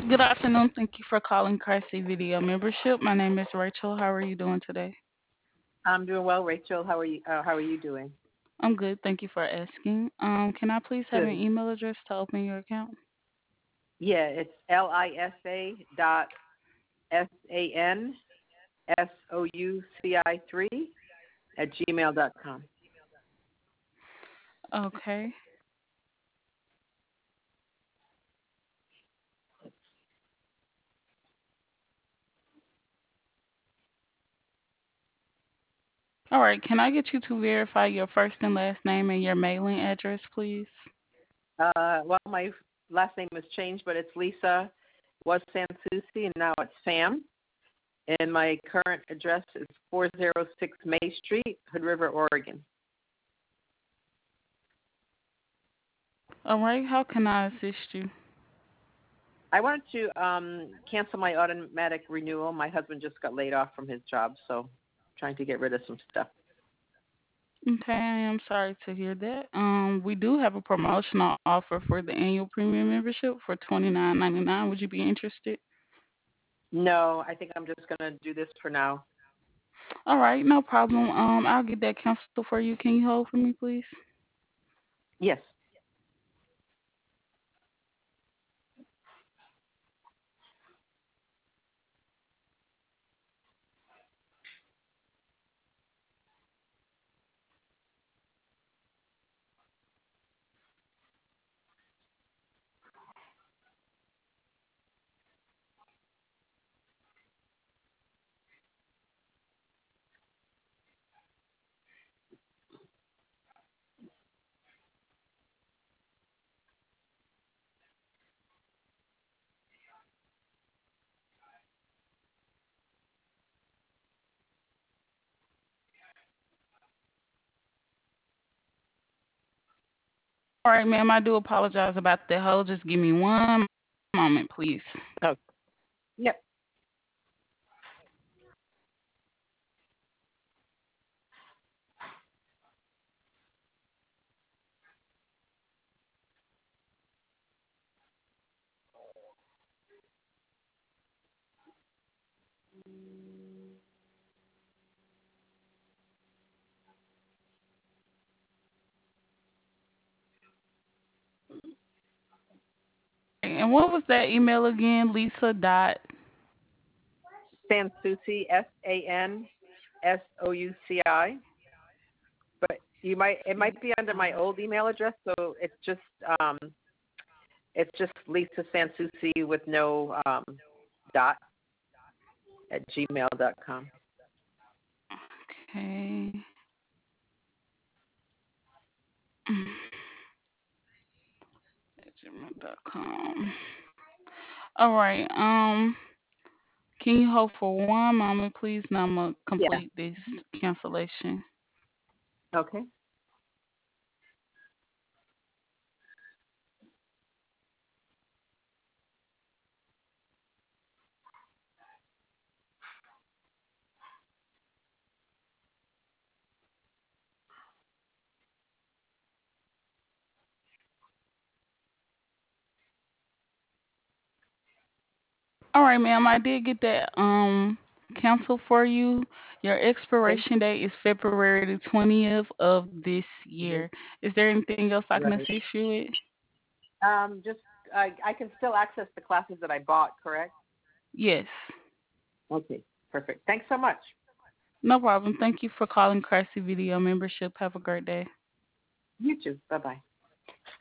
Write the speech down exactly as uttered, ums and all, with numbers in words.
Good afternoon. Thank you for calling Chrissy Video Membership. My name is Rachel. How are you doing today? I'm doing well, Rachel. How are you? Uh, how are you doing? I'm good. Thank you for asking. Um, can I please have an Good. email address to open your account? Yeah, it's L I S A dot S A N S O U C I three at gmail dot com. Okay. All right. Can I get you to verify your first and last name and your mailing address, please? Uh, well, my last name was changed, but it's Lisa was Sansusi, and now it's Sam. And my current address is four oh six May Street, Hood River, Oregon. All right. How can I assist you? I wanted to um, cancel my automatic renewal. My husband just got laid off from his job, so trying to get rid of some stuff. Okay, I am sorry to hear that. Um, we do have a promotional offer for the annual premium membership for twenty nine ninety nine. Would you be interested? No, I think I'm just going to do this for now. All right, no problem. Um, I'll get that canceled for you. Can you hold for me, please? Yes. All right, ma'am. I do apologize about the hold. Just give me one moment, please. Oh, yep. And what was that email again? Lisa dot. Sansucci, S A N S O U C I. But you might it might be under my old email address, so it's just um it's just Lisa Sansucci with no um dot at gmail dot com. Okay. gmail dot com. All right. Um, can you hold for one moment, please? Now I'm gonna Yeah. complete this cancellation. Okay. All right, ma'am. I did get that um canceled for you. Your Thank expiration date is February the twentieth of this you. year. Is there anything else I can Right. assist you with? Um just I I can still access the classes that I bought, correct? Yes. Okay. Perfect. Thanks so much. No problem. Thank you for calling Chrissy Video Membership. Have a great day. You too. Bye bye.